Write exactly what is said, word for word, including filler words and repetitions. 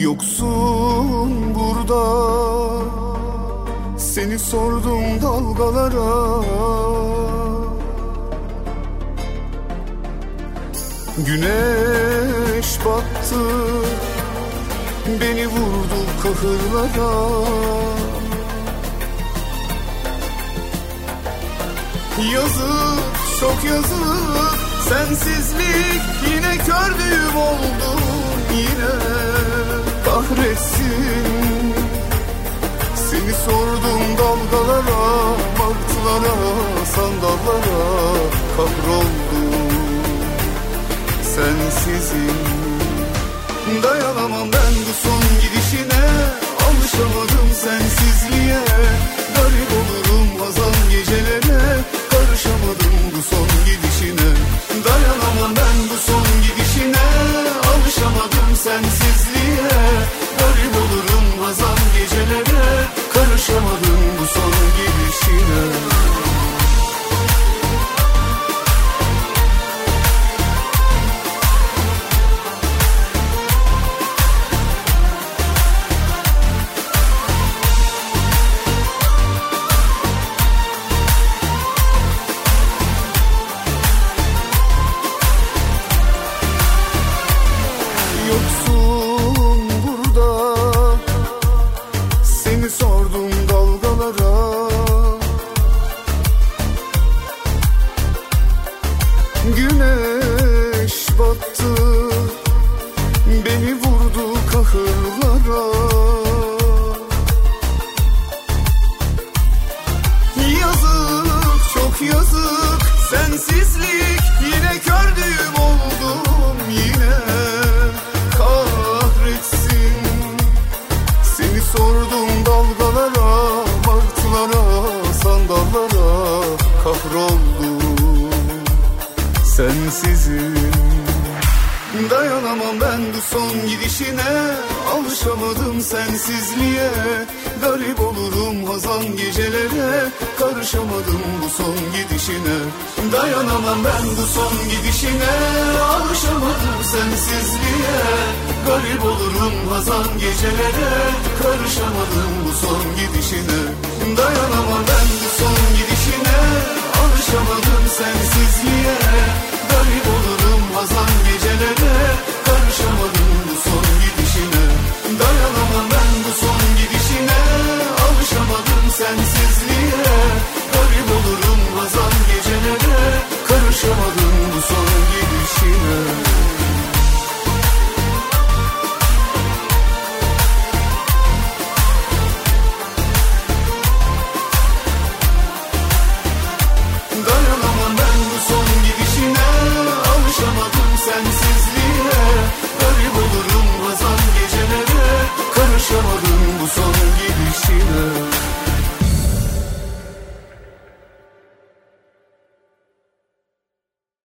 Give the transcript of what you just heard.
Yoksun burada, seni sordum dalgalara. Güneş battı, beni vurdu kahırlara. Yazık, çok yazık, sensizlik yine kördüğüm oldu. Yine kahretsin, seni sordum dalgalara, martılara, sandallara. Kahroldum sensizim. Dayanamam ben bu son gidişine, alışamadım sensizliğe. Garip olurum hazan gecelere, karışamadım bu son gidişine. Dayanamam ben bu son gidişine, alışamadım sensizliğe. Garip olurum hazan gecelere, karışamadım bu son gidişine. Yoksun burada, seni sordum dalgalara. Güneş battı, beni vurdu kahırlara. Yazık, çok yazık, sensizlik yine kördüğüm oldum. Yine kahretsin, seni sordum dalgalara, martılara, sandallara. Kahroldum sensizim. Dayanamam ben bu son gidişine, alışamadım sensizliğe. Garip olurum hazan gecelere, karışamadım bu son gidişine. Dayanamam ben bu son gidişine, alışamadım sensizliğe. Garip olurum hazan gecelere, karışamadım bu son gidişine. Dayanamam ben bu son gidişine, alışamadım sensizliğe. Garip olurum hazan gecelere, karışamadım bu son gidişine. Dayanamam ben bu son gidişine, alışamadım sensizliğe. Garip olurum hazan gecelere, karışamadım bu son gidişine. Dayanamam ben bu son gidişine, alışamadım sensizliğe. Garip olurum hazan gecelere, karışamadım bu son gidişine.